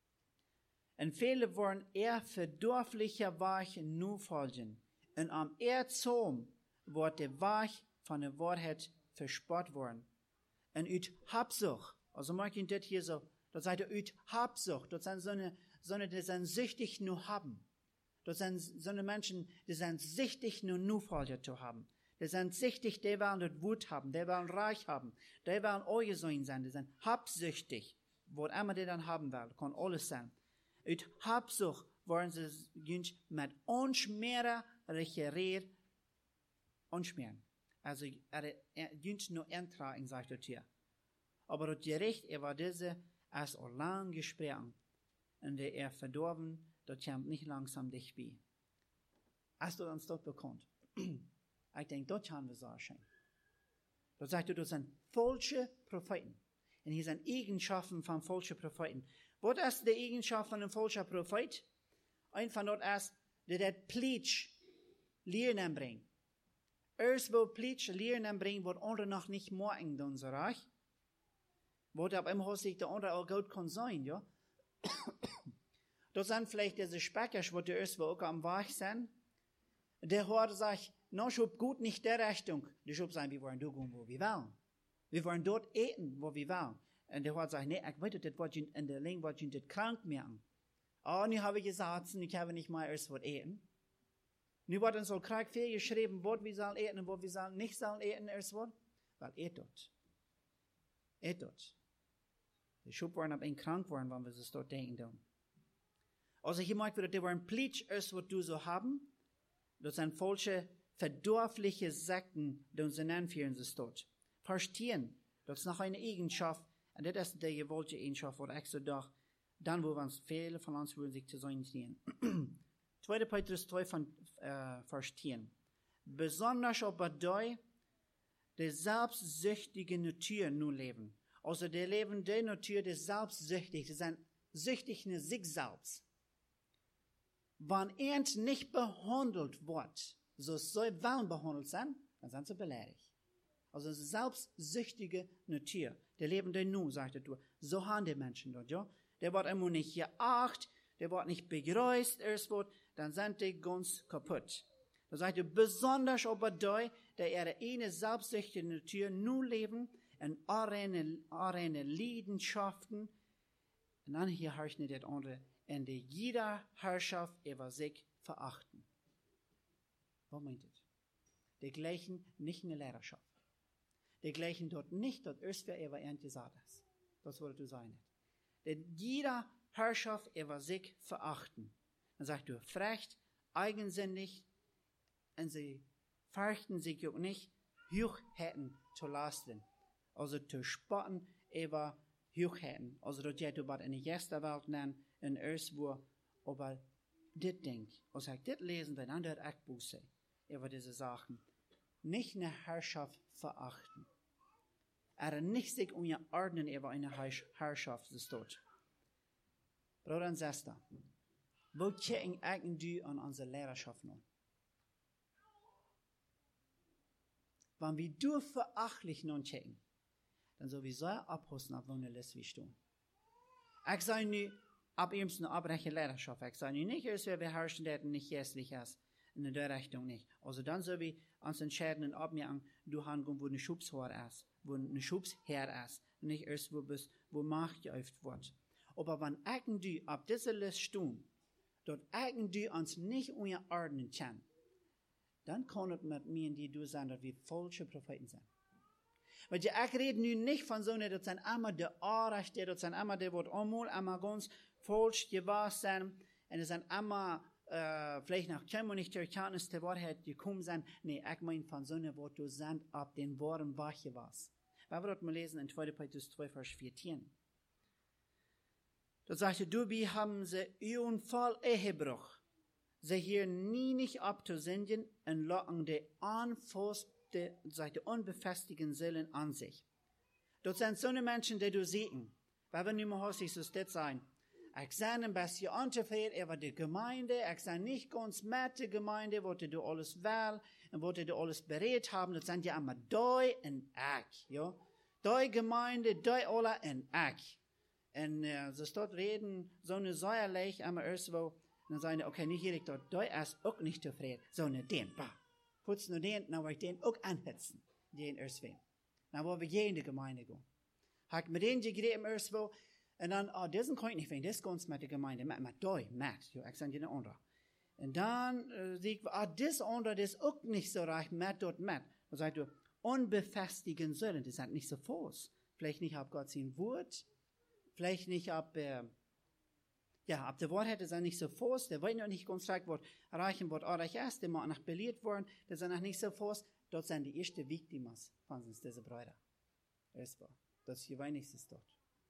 und viele wollen eher verdorflicher Weg nur folgen. Und am Erzom wird der Weg von der Wahrheit verspott worden. Und ut Habsucht, also mag ich das hier so, das sagt er, ut Habsucht, das sind so eine, die sind süchtig nur haben. Das sind so eine Menschen, die sind süchtig nur Folge zu haben. Die sind süchtig, die wollen dort Wut haben, die wollen reich haben, die wollen euer sein, die sind habsüchtig. Was immer die dann haben will, kann alles sein. Ut Habsucht wollen sie mit unschmierericher Rede unschmieren. Also, jüngst nur Eintragen, sagt er hier. Aber das Gericht, war diese, als lang gesprochen. Und der verdorben, das kommt nicht langsam dich bei. Hast du uns dort bekannt? Ich denke, dort haben wir so schön. Da sagt er, das sind falsche Propheten. Und hier sind Eigenschaften von falschen Propheten. Was ist die Eigenschaft von einem falschen Prophet? Ein von dort ist, der Pleitsch Lehren bringt. Erst wo Pleitsch Lehren bringt, wird andere noch nicht morgen in unser Reich. Wo ab im Haus sich der andere auch gut kann sein, ja? Das sind vielleicht diese Speckers, wo die erst auch am Weg sind. Der hört sich noch schub gut nicht der Richtung. Die schub sagen, wir wollen dort gehen, wo wir wollen. Wir wollen dort eten, wo wir wollen. Und der hat gesagt, nee, ich weiß, das wird in der Länge, wird das krank machen. Oh, nu habe ich gesagt, ich habe nicht mal erst was eten. Nu wird uns so krank viel geschrieben, wo wir sollen eten und wo wir sollen nicht sollen eten erst was. Weil dort. Dort. Die schub waren ab ein krank worden, wenn wir es dort denken tun. Also hier mag wieder, die waren Plitsch erst, was du so haben. Das sind falsche, verdorfliche Sekten, die uns anführen, sie dort. Verstehen, das ist noch eine Eigenschaft, und das ist die gewollte Eigenschaft, wo ich so doch, dann wo uns viele von uns würden sich zu sein sehen. 2. Petrus 2 von Vers 10. Besonders aber die selbstsüchtige Natur nun leben. Also die leben die Natur, die selbstsüchtig, die sind süchtig nach sich selbst. Wenn er nicht behandelt wird, so soll wollen behandelt sein, dann sind sie beleidigt. Also selbstsüchtige Natur. Die leben die nun, sagt er, so haben die Menschen dort, ja. Der wird immer nicht geachtet, der wird nicht begrüßt, dann sind die ganz kaputt. Da sagt er, besonders aber die, ihre eine selbstsüchtige Natur nun leben, in eure Leidenschaften, und dann hier herrscht nicht das andere, in der jeder Herrschaft über sich verachten. Was meint das? Die gleichen nicht in der Lehrerschaft. Die gleichen dort nicht, dort erst wer über ihn gesagt ist. Das wollte du sein. Denn jeder Herrschaft über sich verachten. Dann sagt du, frecht, eigensinnig, und sie fürchten sich auch nicht, Hochheiten zu lasten. Also zu spotten über Hochheiten. Also das geht über in der ersten Welt nennen, in Erstwo, aber das Ding, als ich das lesen will, dann wird ich Buße über diese Sachen. Nicht eine Herrschaft verachten. Nicht sich unterordnen über eine Herrschaft, das dort. Bruder und Schwester, wo checken du an unsere Lehrerschaft nun? Wenn wir du verachtlich nun checken, dann sowieso abhusten, ab wo eine List wie tun. Ich sage nicht, ab ihm eine abbreche Lehrerschaft. Ich sage nicht, dass wir beherrschen, der nicht jässlich ist. In der Richtung nicht. Also dann soll wir uns entscheiden und abmerken, du hast, wo eine Schubsherr ist, wo eine Schubsherr ist, nicht erst, wo Macht geöffnet wird. Aber wenn du ab dieser Liste tun, dort du uns nicht unterordnen kann, dann kann es mit mir und die sein, dass wir falsche Propheten sind. Weil ich rede nun nicht von so einer, das sind immer die Anrechte, das sind immer die, die einmal ganz falsch gewahrt sind, und das sind immer vielleicht nach Kämmer nicht zur Erkenntnis der Wahrheit gekommen sind. Nee, ich meine von so einer, wo du sind, ab den Worten wache was. Weil wir dort mal lesen in 2. Petrus 2, Vers 14. Da sagt er, du, wir haben sie ihren Fall Ehebruch. Sie hier nie nicht abzusenden und locken die anfasste, seit der unbefestigten Seelen an sich. Dort sind so eine Menschen, die du siehst. Weil wir nicht mehr häufig so das sein. Ich sage ein bisschen unzufrieden über die Gemeinde. Ich sage nicht ganz mit der Gemeinde, wo du alles will und wo du alles berät haben. Das sind ja immer die und ich. Ja? Die Gemeinde, die alle und ich. Und so dort reden, so eine säuerlich, einmal erst wo, dann sagen die, okay, nicht hier, dort, die ist auch nicht zufrieden. So eine den, putz nur den, dann will ich den auch anhetzen. Den erst wen. Dann wollen wir hier in die Gemeinde gehen. Hat mit denen geredet erst wo, und dann, diesen kann ich nicht finden, das ist ganz mit der Gemeinde, mit Doi, ja, ich sage dir eine andere. Und dann sieht ich, das andere, das ist auch nicht so reich, mit dort mit. Dann sagt du, unbefestigen sollen, das sind nicht so groß. Vielleicht nicht ab Gott sein Wort, vielleicht nicht ab der Wort hätte es nicht so groß, der wird noch nicht ganz reich, wird reichen, wird auch reich erst, der muss noch beliert worden, das ist noch nicht so groß. Dort sind die ersten Victimas von uns, diese Brüder. Das ist die wenigstens dort.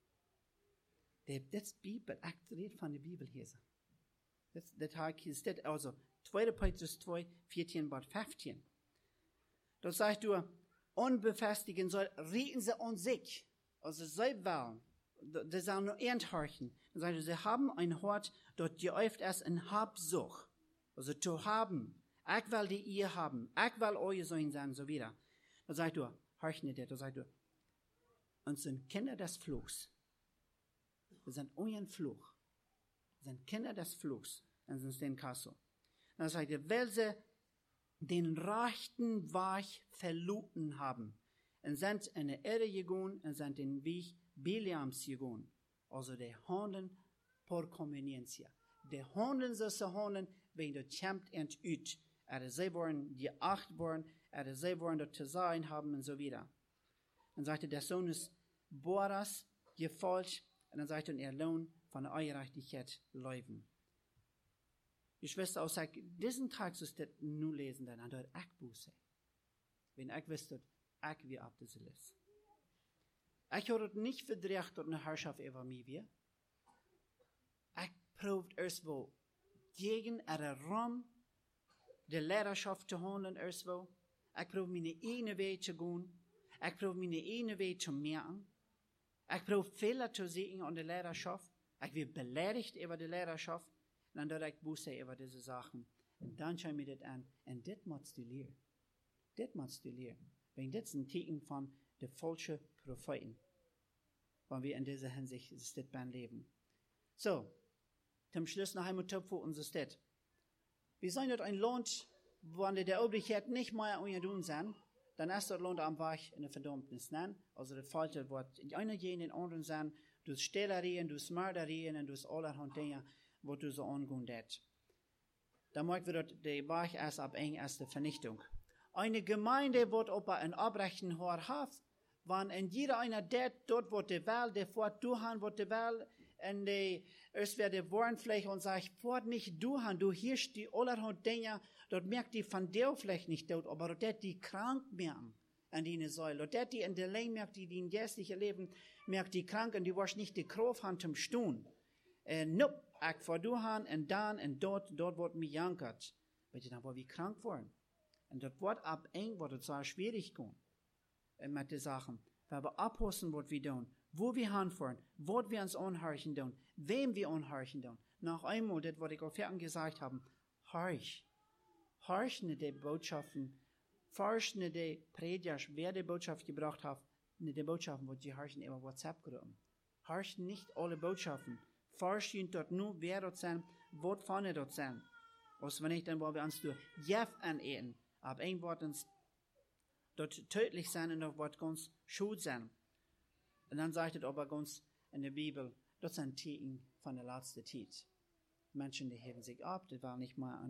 Das Bibel, ich rede von der Bibel hier. Das ist also 2. Petrus 2, 14 bis 15. Dort sagt du, unbefestigen soll, reden sie an sich. Also sie wollen, die sollen nur enthorchen. Dann sagt du, sie haben ein Hort, dort geöffnet ist in Habsucht. Also zu haben. Ich will die ihr haben. Ich will euer sein, so wieder. Dann sagt du, horch nicht, dann sagt du, und sind Kinder des Fluchs. Wir sind euer Fluch. Wir sind Kinder des Fluchs. Und sind den Kassel. Dann sagt er, weil sie den rechten Weg verloren haben. Und sind in die Irre gegangen und sind den Weg Biliams gegangen. Also die handeln por conveniencia. Die handeln so handeln, wenn du kämpft und ut. Sie wollen geacht worden, sie wollen dort zu sein haben und so weiter. Dann sagte der Sohn ist Boras gefolgt und dann sagte er Lohn von der Ungerechtigkeit leben. Die Schwester auch sagt, diesen Tag sollst du nur lesen, dann dort ich Buße. Wenn ich wüsste, ich wie ab das ist. Ich habe nicht verdreht dort eine Herrschaft über mich. Ich probiert erst wo gegen Raum der Lehrerschaft zu handeln erst wo. Ich probiere meine eigene Weg zu gehen. Ich probiere meine eigene Weg zu merken. Ich probiere Fehler zu sehen an der Lehrerschaft. Ich werde beleidigt über die Lehrerschaft. Und dann ich Buße über diese Sachen. Und dann schaue ich mir das an. Und das musst du lernen. Das musst du lernen. Wenn das ein Zeichen von den falschen Propheten. Wenn wir in dieser Hinsicht das beim Leben. So, zum Schluss noch einmal Top für unser Stadt. Wir sind dort ein Land, wo der Obrigkeit nicht mehr unter sind. Dann ist das Land am Weg in der Verdammnis. Also das Falsche wird in einer jeden anderen sein. Durch Stehlerien, durch Mörderien und durch allerhand Dinge, wo du so angehen das. Dann mag wir dort die Weg erst ab eng erste Vernichtung. Eine Gemeinde wird aber ein Abbrechen hat, wenn in jeder einer dort wird die Wahl, der fort durchhauen wird die Wahl, und es wird die Warnfläche und sagt, fort nicht durchhauen, du hirst die allerhand Dinge, dort merkt die von der vielleicht nicht dort, aber dort die krank merken an die Säule, dort die in der Lehm merkt, die in geistlichen Leben merkt die krank und die warst nicht die Kraft haben zum Stun. Nope, ich fahr durchhauen und dann und dort wird mich jankert. Weil dann wo wir krank waren. Und dort wird ab eng, wird es sehr schwierig gehen. Mit den Sachen. Weil wir abhusten, was wir tun. Wo wir hinfahren. Was wir uns anhorchen tun. Wem wir anhorchen tun. Noch einmal, das, was ich auf Ferien gesagt habe. Horch. Horch nicht die Botschaften. Horch nicht die Prediger, wer die Botschaft gebracht hat. Nicht die Botschaften, die sie horchen über WhatsApp-Gruppen. Horch nicht alle Botschaften. Horch dort nur, wer dort sein, was vorne dort sein. Also wenn ich dann, wo wir uns durch Jeff aneten. Aber ein Wort uns dort tödlich sein und auch Wort ganz schuld sein. Und dann sagt es aber ganz in der Bibel, das sind Zeichen von der letzten Zeit. Menschen, die heben sich ab, die wollen nicht mal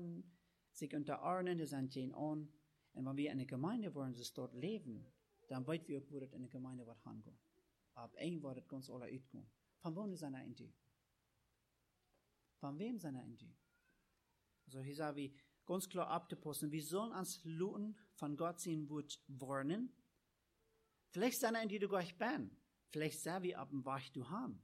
sich unterordnen, die sind gehen an. Und wenn wir in der Gemeinde wollen, sie dort leben, dann weit wir auch, wo das in der Gemeinde wird hingehen. Aber ein Wort das ganz alle ausgehen. Von wem ist einer in dir? Von wem ist einer in dir? Also hier sagen wir, ganz klar abzupassen. Wir sollen uns Luten von Gott sehen, wird warnen. Vielleicht sind in die du gar nicht bist. Vielleicht sagen wir ab dem Weg du haben.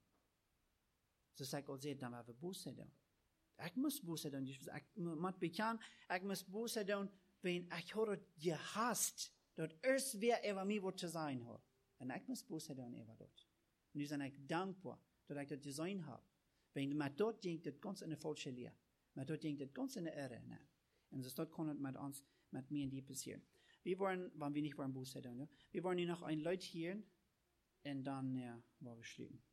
So sagt Gott, dann werden wir Buße tun. Ich muss Buße tun. Ich muss bekennen, ich muss Buße tun, wenn ich habe gehasst, dort erst wer über mich wird zu sein hat. Und ich muss Buße tun über dort. Und ich bin dankbar, dass ich das gesehen habe. Wenn man dort ging, das ganz in der falsche Lehre. Man dort ging, das ganz in der Irre. Ne? Und das dort kann mit uns, mit mir und die passieren. Wir wollen, wenn wir nicht wollen Buße tun, ja? Wir wollen noch ein Leut hier und dann, ja, wollen wir schließen.